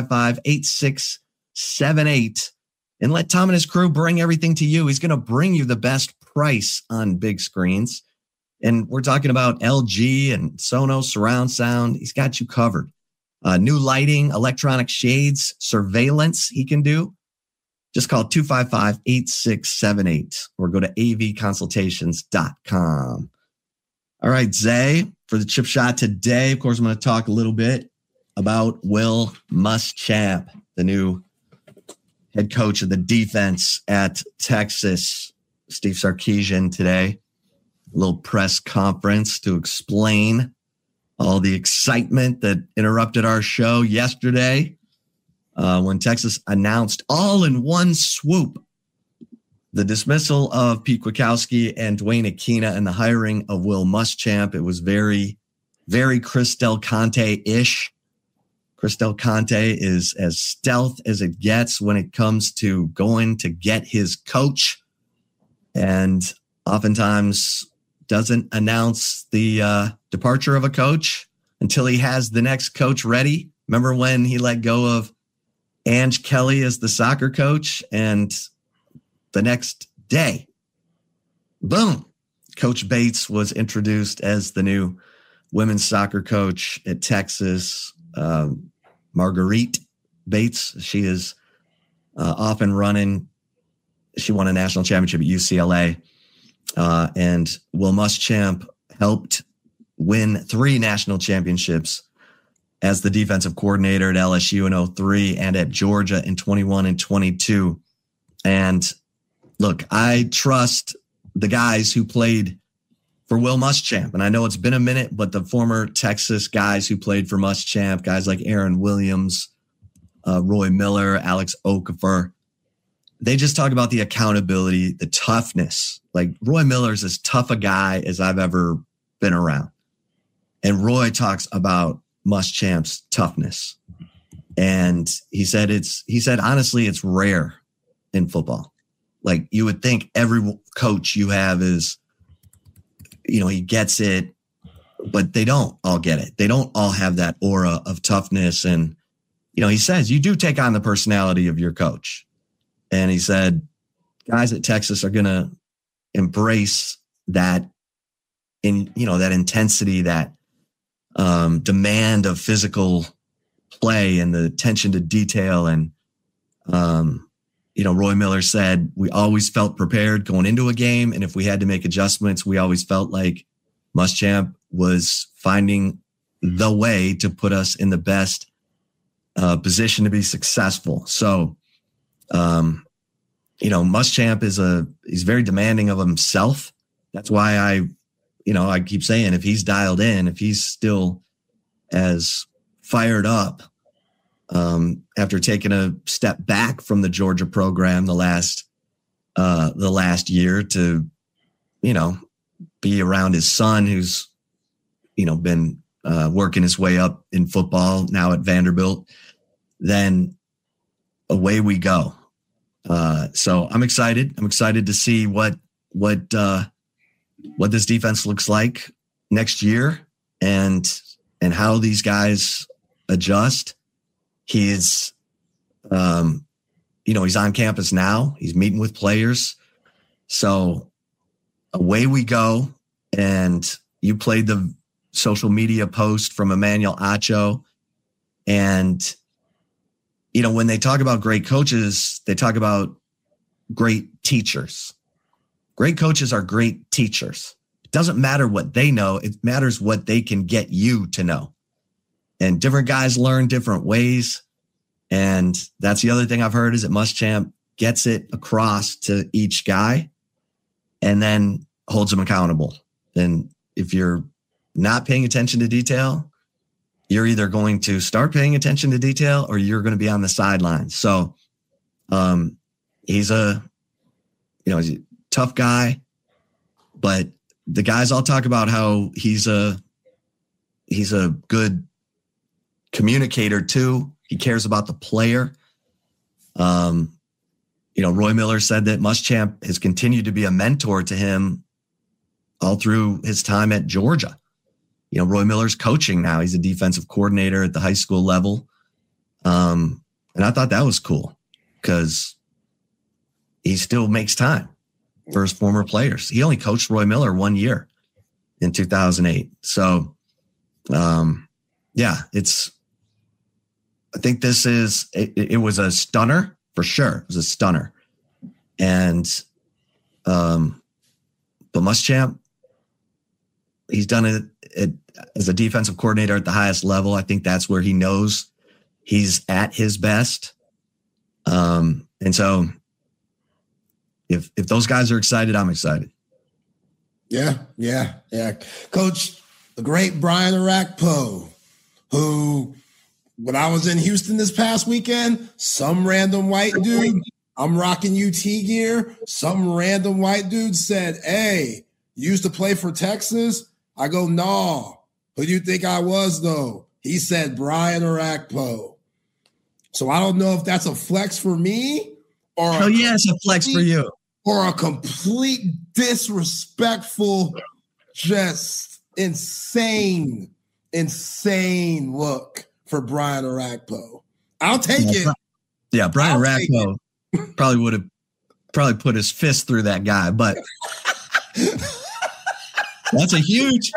A: 255-8678. And let Tom and his crew bring everything to you. He's going to bring you the best price on big screens. And we're talking about LG and Sonos surround sound. He's got you covered. New lighting, electronic shades, surveillance he can do. Just call 255-8678 or go to avconsultations.com. All right, Zay, for the chip shot today, of course, I'm going to talk a little bit about Will Muschamp, the new head coach of the defense at Texas. Steve Sarkisian today, a little press conference to explain all the excitement that interrupted our show yesterday when Texas announced all in one swoop the dismissal of Pete Kwiatkowski and Dwayne Aquina and the hiring of Will Muschamp. It was very, very Chris Del Conte-ish. Chris Del Conte is as stealth as it gets when it comes to going to get his coach, and oftentimes doesn't announce the departure of a coach until he has the next coach ready. Remember when he let go of Ange Kelly as the soccer coach, and the next day, boom, Coach Bates was introduced as the new women's soccer coach at Texas. Marguerite Bates, she is off and running. She won a national championship at UCLA. And Will Muschamp helped win 3 national championships as the defensive coordinator at LSU in 2003 and at Georgia in 21 and 22. And look, I trust the guys who played for Will Muschamp. And I know it's been a minute, but the former Texas guys who played for Muschamp, guys like Aaron Williams, Roy Miller, Alex Okafor, they just talk about the accountability, the toughness. Like Roy Miller's as tough a guy as I've ever been around. And Roy talks about Muschamp's toughness. And he said, honestly, it's rare in football. Like you would think every coach you have is, he gets it, but they don't all get it. They don't all have that aura of toughness. And, he says you do take on the personality of your coach. And he said, guys at Texas are going to embrace that that intensity, that demand of physical play and the attention to detail. And, Roy Miller said, we always felt prepared going into a game. And if we had to make adjustments, we always felt like Muschamp was finding the way to put us in the best position to be successful. So, Muschamp he's very demanding of himself. That's why I keep saying if he's dialed in, if he's still as fired up after taking a step back from the Georgia program the last the last year to, be around his son who's, been working his way up in football now at Vanderbilt, then away we go. So I'm excited. I'm excited to see what this defense looks like next year and how these guys adjust. He's, he's on campus now. He's meeting with players. So away we go. And you played the social media post from Emmanuel Acho. And, when they talk about great coaches, they talk about great teachers. Great coaches are great teachers. It doesn't matter what they know. It matters what they can get you to know. And different guys learn different ways. And that's the other thing I've heard is that Muschamp gets it across to each guy and then holds them accountable. And if you're not paying attention to detail, you're either going to start paying attention to detail or you're going to be on the sidelines. So he's a tough guy, but the guys all talk about how he's a good communicator too. He cares about the player. Roy Miller said that Muschamp has continued to be a mentor to him all through his time at Georgia. Roy Miller's coaching now. He's a defensive coordinator at the high school level. And I thought that was cool because he still makes time for his former players. He only coached Roy Miller 1 year in 2008. So, I think this is, it was a stunner for sure. It was a stunner. And, but Muschamp, he's done it as a defensive coordinator at the highest level. I think that's where he knows he's at his best. And so if those guys are excited, I'm excited.
C: Yeah. Coach, the great Brian Orakpo, who, when I was in Houston this past weekend, some random white dude, I'm rocking UT gear. Some random white dude said, "Hey, you used to play for Texas?" I go, "No. Who do you think I was, though?" He said, "Brian Orakpo." So I don't know if that's a flex for me or
A: it's a flex for you.
C: Or a complete disrespectful, just insane look for Brian Orakpo. I'll take it.
A: Yeah, Brian Orakpo probably would have put his fist through that guy, but I'll take it.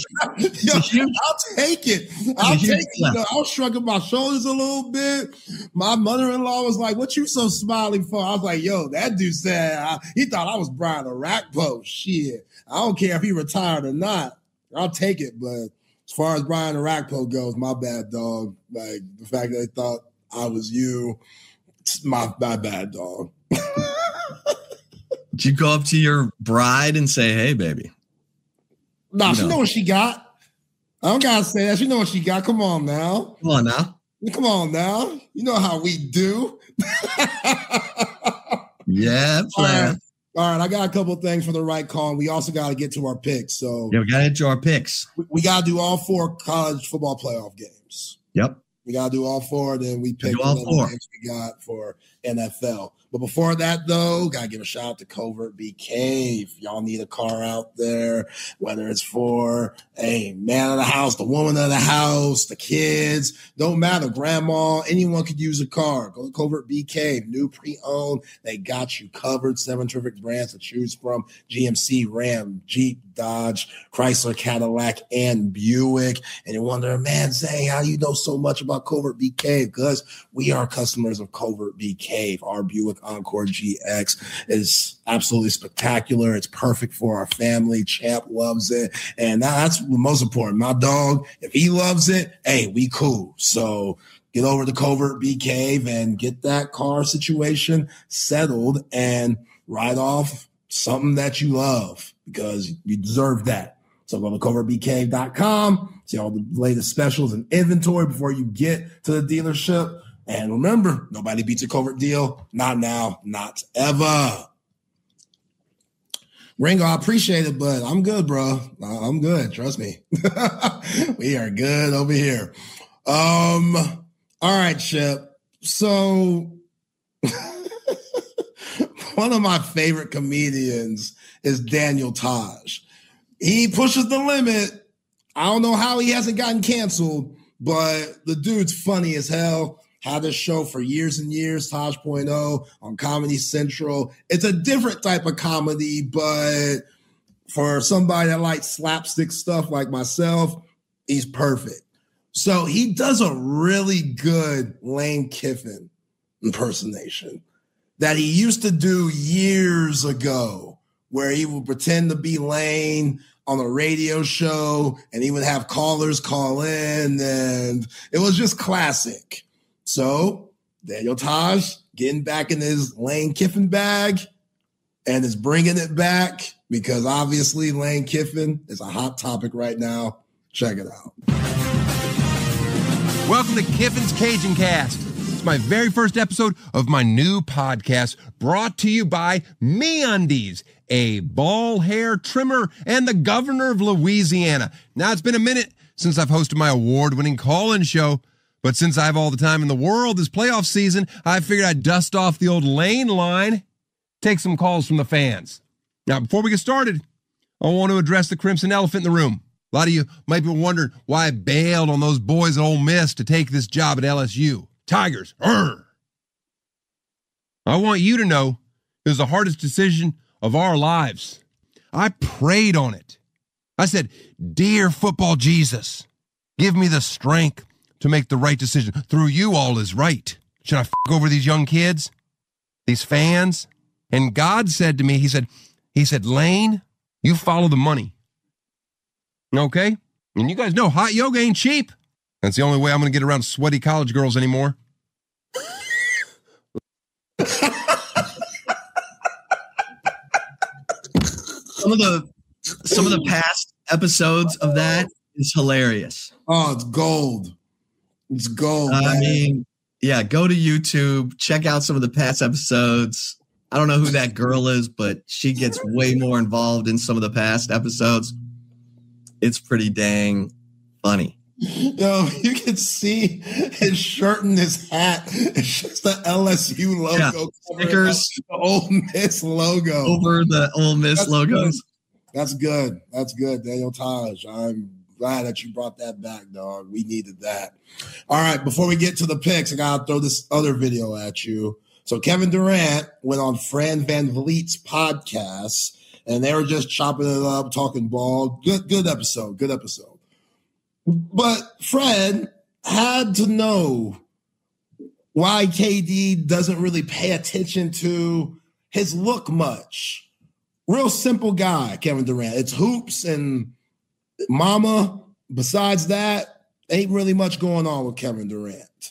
A: I was shrugging my shoulders a little bit. My mother-in-law was like, "What you so smiling for?" I was like, "Yo, that dude said he thought I was Brian Orakpo. Shit, I don't care if he retired or not. I'll take it." But as far as Brian Orakpo goes, my bad, dog. Like the fact that they thought I was you, it's my bad, dog. Did you go up to your bride and say, "Hey, baby"?
C: Nah, she know what she got. I don't gotta say that. She know what she got. Come on now.
A: Come on now. You know how we do. Yeah, plan.
C: All right, I got a couple of things for the right call. And we also got to get to our picks. So
A: we got to get to our picks.
C: We got to do all 4 college football playoff games.
A: Yep.
C: We got to do all 4. Then we pick
A: all 4
C: games we got for NFL. But before that, though, got to give a shout out to Covert Bee Cave. Y'all need a car out there, whether it's for a man of the house, the woman of the house, the kids, don't matter, grandma, anyone could use a car. Go to Covert Bee Cave, new pre-owned. They got you covered. 7 terrific brands to choose from: GMC, Ram, Jeep, Dodge, Chrysler, Cadillac, and Buick. And you wonder, man, Zay, how do you know so much about Covert Bee Cave? Because we are customers of Covert Bee Cave. Our Buick Encore GX is absolutely spectacular. It's perfect for our family. Champ loves it. And that's the most important. My dog, if he loves it, hey, we cool. So get over to Covert Bee Cave and get that car situation settled and write off something that you love, because you deserve that. So go to covertbeecave.com, see all the latest specials and inventory before you get to the dealership. And remember, nobody beats a Covert deal. Not now, not ever. Ringo, I appreciate it, but I'm good, bro. I'm good. Trust me. We are good over here. All right, Chip. So one of my favorite comedians is Daniel Taj. He pushes the limit. I don't know how he hasn't gotten canceled, but the dude's funny as hell. Had this show for years and years, Taj.0 on Comedy Central. It's a different type of comedy, but for somebody that likes slapstick stuff like myself, he's perfect. So he does a really good Lane Kiffin impersonation that he used to do years ago, where he would pretend to be Lane on a radio show and he would have callers call in, and it was just classic. So Daniel Taj getting back in his Lane Kiffin bag and is bringing it back because obviously Lane Kiffin is a hot topic right now. Check it out.
D: Welcome to Kiffin's Cajun Cast. It's my very first episode of my new podcast brought to you by MeUndies, a ball hair trimmer and the governor of Louisiana. Now, it's been a minute since I've hosted my award-winning call-in show, but since I have all the time in the world this playoff season, I figured I'd dust off the old Lane line, take some calls from the fans. Now, before we get started, I want to address the crimson elephant in the room. A lot of you might be wondering why I bailed on those boys at Ole Miss to take this job at LSU. Tigers, I want you to know it was the hardest decision of our lives. I prayed on it. I said, "Dear football Jesus, give me the strength to make the right decision. Through you, all is right. Should I over these young kids, these fans?" And God said to me, he said, "Lane, you follow the money." Okay? And you guys know hot yoga ain't cheap. That's the only way I'm going to get around sweaty college girls anymore.
A: Some of the past episodes of that is hilarious.
C: Oh, it's gold. It's gold.
A: I mean, yeah, go to YouTube, check out some of the past episodes. I don't know who that girl is, but she gets way more involved in some of the past episodes. It's pretty dang funny.
C: Yo, you can see his shirt and his hat. It's just the LSU logo.
A: Yeah, stickers.
C: The Ole Miss logo.
A: Over the Ole Miss logos.
C: That's good. That's good, Daniel Taj. I'm glad that you brought that back, dog. We needed that. All right, before we get to the picks, I got to throw this other video at you. So Kevin Durant went on Fran VanVleet's podcast, and they were just chopping it up, talking ball. Good episode. Good episode. But Fred had to know why KD doesn't really pay attention to his look much. Real simple guy, Kevin Durant. It's hoops and mama. Besides that, ain't really much going on with Kevin Durant.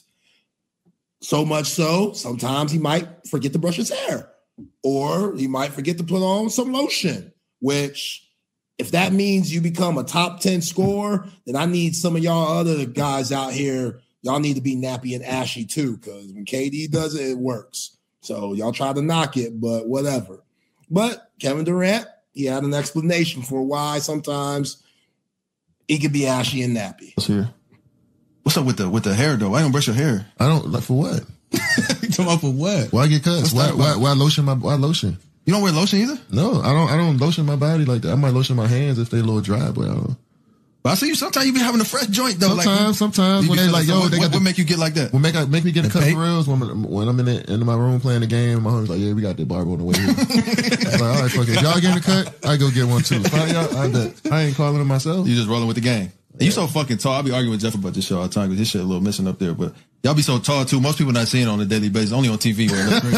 C: So much so, sometimes he might forget to brush his hair, or he might forget to put on some lotion, which, if that means you become a top 10 scorer, then I need some of y'all other guys out here. Y'all need to be nappy and ashy too, because when KD does it, it works. So y'all try to knock it, but whatever. But Kevin Durant, he had an explanation for why sometimes he could be ashy and nappy.
E: What's up with the hair though? Why don't brush your hair?
F: I don't like for what?
E: You come up with what?
F: Why get cuts? Why lotion why lotion?
E: You don't wear lotion either?
F: No, I don't lotion my body like that. I might lotion my hands if they a little dry, but I don't.
E: But I see you sometimes you be having a fresh joint though.
F: Sometimes when they like, yo,
E: what make you get like that?
F: What make me get a cut for reals when I'm in my room playing the game. My homie's like, yeah, we got that barber on the way here. I'm like, all right, fuck it. Y'all getting a cut? I go get one too. I ain't calling it myself.
E: You just rolling with the game. And you so fucking tall. I be arguing with Jeff about this show all the time because his shit a little missing up there. But y'all be so tall too. Most people not seeing it on a daily basis, only on TV.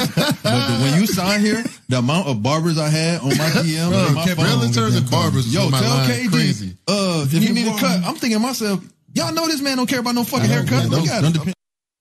E: But when you sign here, the amount of barbers I had on my DM,
F: bro,
E: my phone,
F: realtors and barbers.
E: Yo, tell
F: KD,
E: crazy. If you need a cut, I'm thinking to myself, y'all know this man don't care about no fucking haircut. Look at him.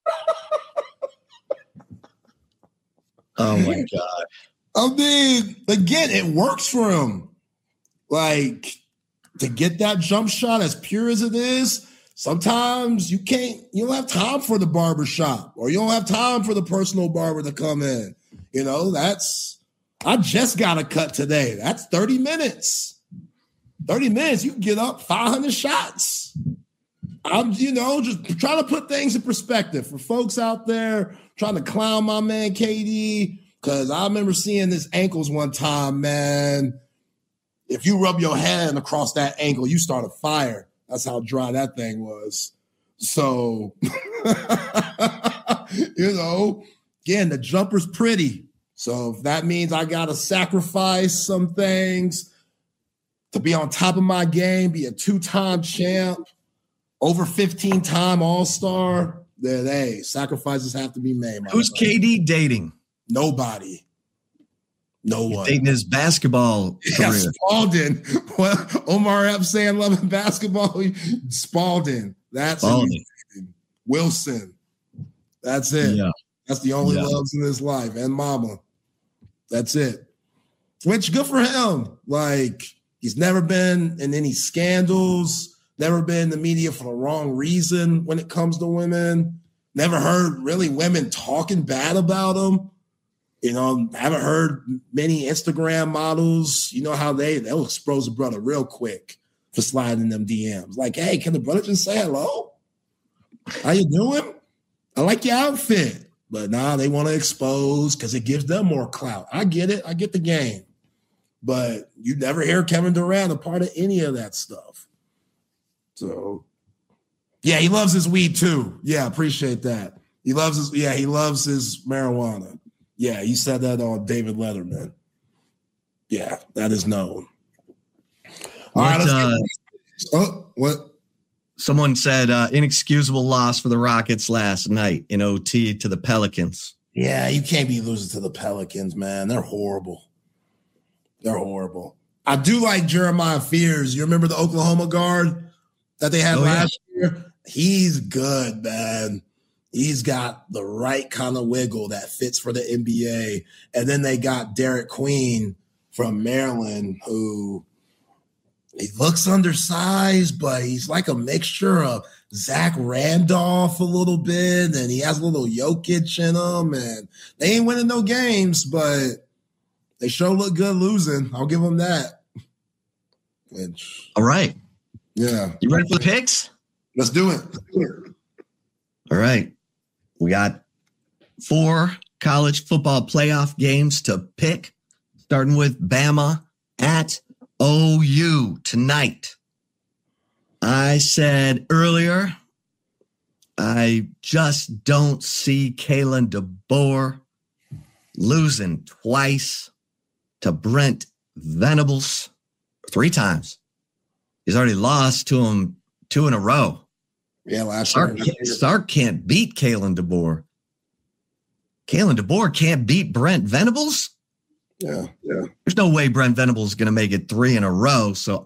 A: Oh my God.
C: I mean, again, it works for him. Like, to get that jump shot as pure as it is, sometimes you don't have time for the barber shop, or you don't have time for the personal barber to come in. You know, that's I just got a cut today. That's 30 minutes. 30 minutes, you can get up 500 shots. I'm, just trying to put things in perspective for folks out there trying to clown my man KD, because I remember seeing his ankles one time, man. If you rub your hand across that ankle, you start a fire. That's how dry that thing was. So, again, the jumper's pretty. So if that means I got to sacrifice some things to be on top of my game, be a 2-time champ, over 15-time All-Star, then, hey, sacrifices have to be made.
A: Who's KD dating?
C: Nobody. No one.
A: Dating his basketball career.
C: Yeah, Spalding. Well, Omar Epps saying loving basketball. Spalding. That's
A: Spalding.
C: Wilson. That's it.
A: Yeah.
C: That's the only loves in his life. And mama. That's it. Which, good for him. Like, he's never been in any scandals, never been in the media for the wrong reason when it comes to women. Never heard really women talking bad about him. Haven't heard many Instagram models, how they'll expose a brother real quick for sliding in them DMs. Like, hey, can the brother just say hello? How you doing? I like your outfit. But nah, they want to expose because it gives them more clout. I get it. I get the game. But you never hear Kevin Durant a part of any of that stuff. So, yeah, he loves his weed too. Yeah, appreciate that. He loves his marijuana. Yeah, he said that on David Letterman. Yeah, that is known. All right, let's what?
A: Someone said inexcusable loss for the Rockets last night in OT to the Pelicans.
C: Yeah, you can't be losing to the Pelicans, man. They're horrible. They're horrible. I do like Jeremiah Fears. You remember the Oklahoma guard that they had last year? He's good, man. He's got the right kind of wiggle that fits for the NBA. And then they got Derek Queen from Maryland, who he looks undersized, but he's like a mixture of Zach Randolph a little bit, and he has a little Jokic in him. And they ain't winning no games, but they sure look good losing. I'll give them that.
A: All right.
C: Yeah.
A: You ready for the picks?
C: Let's do it.
A: All right. We got 4 college football playoff games to pick, starting with Bama at OU tonight. I said earlier, I just don't see Kalen DeBoer losing twice to Brent Venables 3 times. He's already lost to him 2 in a row.
C: Yeah, last
A: Sark can't beat Kalen DeBoer. Kalen DeBoer can't beat Brent Venables?
C: Yeah.
A: There's no way Brent Venables is going to make it 3 in a row. So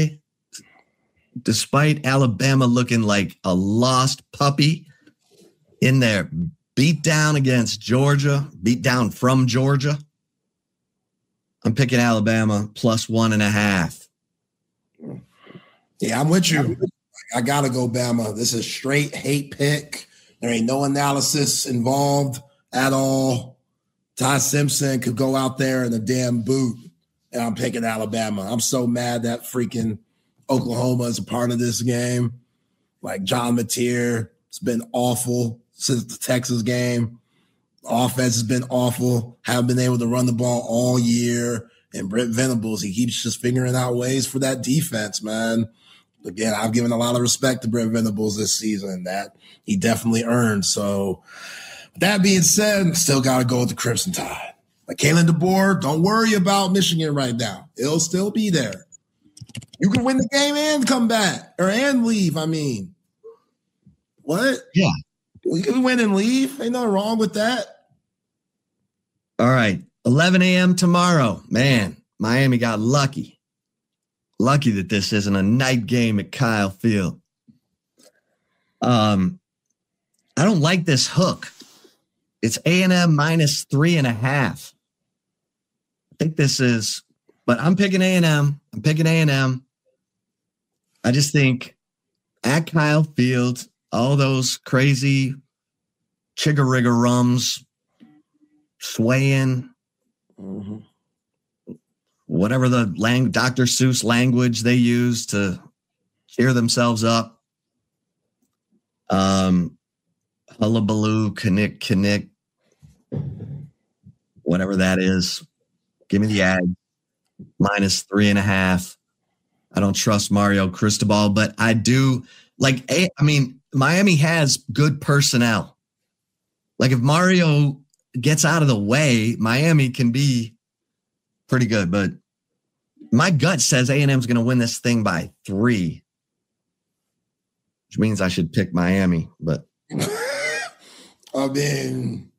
A: despite Alabama looking like a lost puppy in their beat down against Georgia, beat down from Georgia, I'm picking Alabama plus 1.5.
C: Yeah, I'm with you. I got to go Bama. This is straight hate pick. There ain't no analysis involved at all. Ty Simpson could go out there in a damn boot, and I'm picking Alabama. I'm so mad that freaking Oklahoma is a part of this game. Like John Mateer, it's been awful since the Texas game. The offense has been awful. Haven't been able to run the ball all year. And Brent Venables, he keeps just figuring out ways for that defense, man. Again, I've given a lot of respect to Brent Venables this season that he definitely earned. So, that being said, still got to go with the Crimson Tide. Like Kalen DeBoer, don't worry about Michigan right now. It'll still be there. You can win the game and come back and leave. I mean, what?
A: Yeah.
C: You can win and leave. Ain't nothing wrong with that.
A: All right. 11 a.m. tomorrow. Man, Miami got lucky. Lucky that this isn't a night game at Kyle Field. I don't like this hook. It's A&M minus 3.5. I think this is, but I'm picking A&M. I'm picking A&M. I just think at Kyle Field, all those crazy chigga-rigga-rums swaying. whatever the Dr. Seuss language they use to cheer themselves up. Hullabaloo, knick, whatever that is. Give me the Ag minus 3.5. I don't trust Mario Cristobal, but I do Miami has good personnel. Like if Mario gets out of the way, Miami can be pretty good, but my gut says A&M's going to win this thing by 3, which means I should pick Miami, but
C: I mean,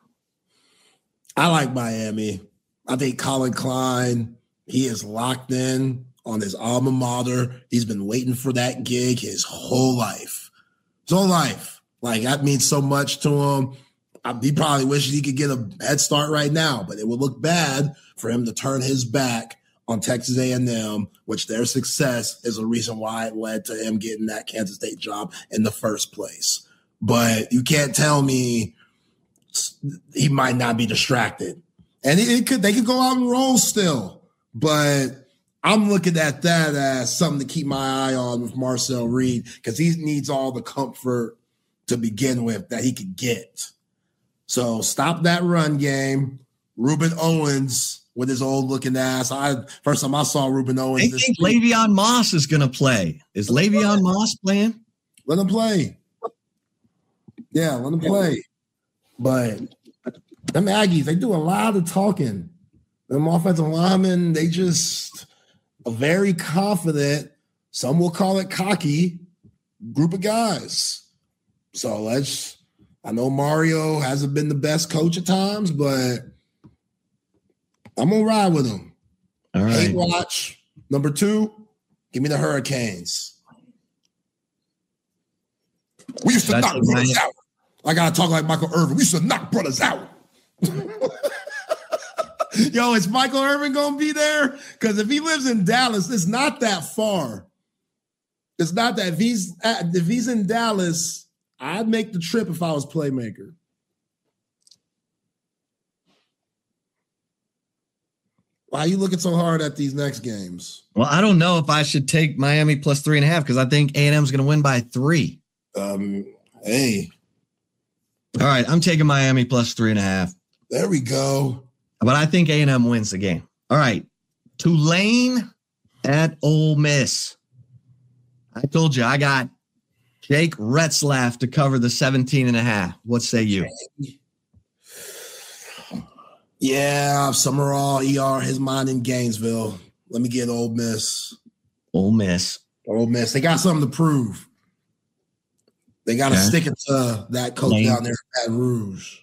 C: I like Miami. I think Colin Klein, he is locked in on his alma mater. He's been waiting for that gig his whole life. Like, that means so much to him. He probably wishes he could get a head start right now, but it would look bad for him to turn his back on Texas A&M, which their success is a reason why it led to him getting that Kansas State job in the first place. But you can't tell me he might not be distracted. And they could go out and roll still. But I'm looking at that as something to keep my eye on with Marcel Reed, because he needs all the comfort to begin with that he could get. So stop that run game. Ruben Owens with his old looking ass. First time I saw Ruben Owens.
A: I think Le'Veon Moss is going to play. Is Le'Veon Moss playing?
C: Let him play. Yeah, let him play. But them Aggies, they do a lot of talking. Them offensive linemen, they just are very confident. Some will call it cocky group of guys. So I know Mario hasn't been the best coach at times, but I'm going to ride with him.
A: All right.
C: Hate watch. Number 2, give me the Hurricanes. We used to knock brothers out. I got to talk like Michael Irvin. We used to knock brothers out. Yo, is Michael Irvin going to be there? Because if he lives in Dallas, it's not that far. It's not that. If he's in Dallas, I'd make the trip if I was playmaker. Why are you looking so hard at these next games?
A: Well, I don't know if I should take Miami plus 3.5 because I think A&M's going to win by 3.
C: Hey.
A: All right, I'm taking Miami plus 3.5.
C: There we go.
A: But I think A&M wins the game. All right, Tulane at Ole Miss. I told you I got Jake Retzlaff to cover the 17.5. What say you?
C: Yeah, Summerall, ER, his mind in Gainesville. Let me get Ole Miss.
A: Ole Miss.
C: They got something to prove. They got to stick it to that coach down there at Baton Rouge.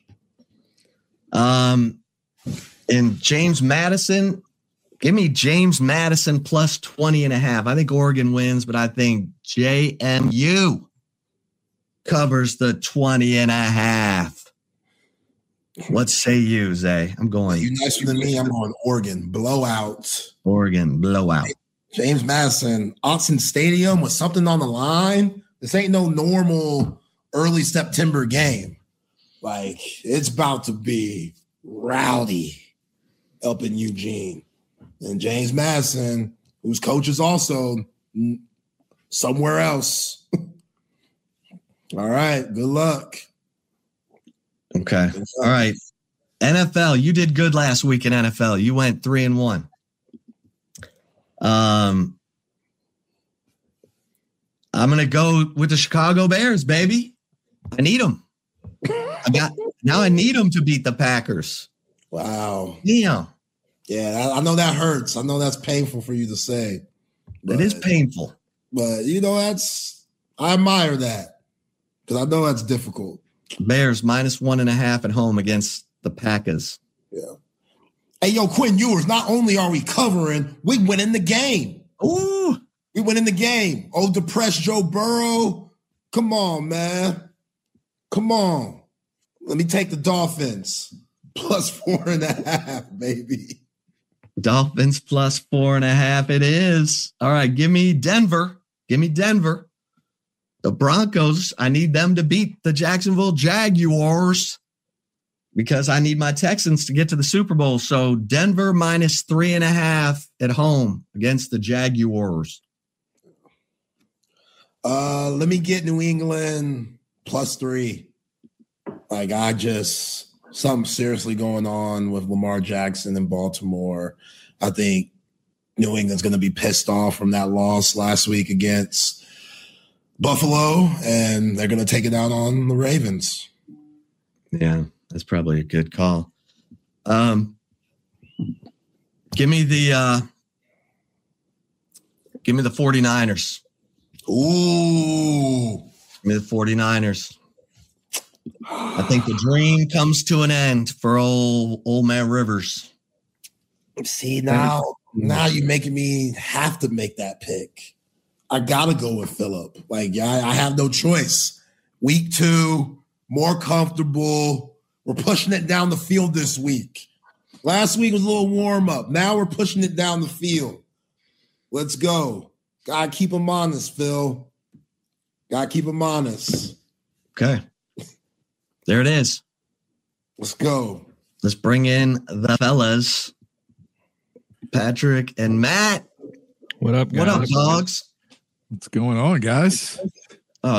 A: And James Madison, give me James Madison plus 20.5. I think Oregon wins, but I think JMU covers the 20.5. What say you, Zay? I'm going.
C: You nicer than me. I'm going Oregon. Blowout.
A: Oregon, blowout.
C: James Madison, Autzen Stadium with something on the line. This ain't no normal early September game. Like, it's about to be rowdy up in Eugene. And James Madison, whose coach is also somewhere else. All right. Good luck.
A: Okay. All right. NFL, you did good last week in NFL. You went 3-1. I'm going to go with the Chicago Bears, baby. I need them. I need them to beat the Packers.
C: Wow.
A: Yeah.
C: Yeah, I know that hurts. I know that's painful for you to say.
A: It is painful.
C: But, I admire that because I know that's difficult.
A: Bears minus 1.5 at home against the Packers.
C: Yeah. Hey, yo, Quinn Ewers, not only are we covering, we winning the game.
A: Ooh.
C: We winning the game. Oh, depressed Joe Burrow. Come on, man. Come on. Let me take the Dolphins. Plus 4.5, baby.
A: Dolphins plus 4.5 it is. All right, give me Denver. The Broncos, I need them to beat the Jacksonville Jaguars. because I need my Texans to get to the Super Bowl. So Denver minus 3.5 at home against the Jaguars.
C: Let me get New England +3. Like, something seriously going on with Lamar Jackson in Baltimore. I think New England's going to be pissed off from that loss last week against Buffalo, and they're going to take it out on the Ravens.
A: Yeah, that's probably a good call. Give me the 49ers.
C: Ooh.
A: Give me the 49ers. I think the dream comes to an end for old man Rivers.
C: See, now you're making me have to make that pick. I got to go with Phillip. Like, I have no choice. Week 2, more comfortable. We're pushing it down the field this week. Last week was a little warm-up. Now we're pushing it down the field. Let's go. Got to keep them honest, Phil. Got to keep them honest.
A: Okay. There it is.
C: Let's go.
A: Let's bring in the fellas. Patrick and Matt.
G: What up, guys?
A: What up, dogs?
G: What's going on, guys?
A: Oh,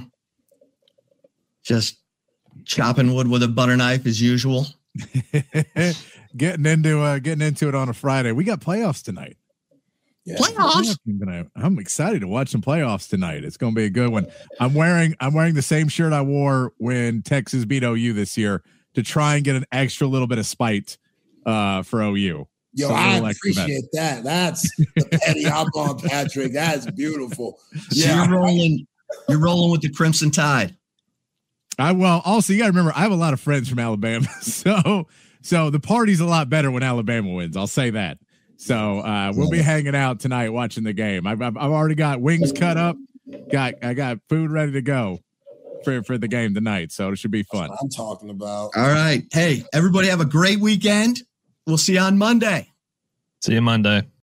A: just chopping wood with a butter knife as usual.
G: Getting into it on a Friday. We got playoffs tonight.
C: Yeah.
A: Playoffs.
G: I'm excited to watch some playoffs tonight. It's going to be a good one. I'm wearing the same shirt I wore when Texas beat OU this year to try and get an extra little bit of spite for OU.
C: Yo,
G: so
C: I appreciate that. That's the petty eyeball, Patrick. That's beautiful.
A: Yeah, so you're rolling with the Crimson Tide.
G: Also, you got to remember, I have a lot of friends from Alabama, so the party's a lot better when Alabama wins. I'll say that. So we'll be hanging out tonight watching the game. I've already got wings cut up. I got food ready to go for the game tonight. So it should be fun.
C: That's what I'm talking about.
A: All right. Hey, everybody have a great weekend. We'll see you on Monday.
H: See you Monday.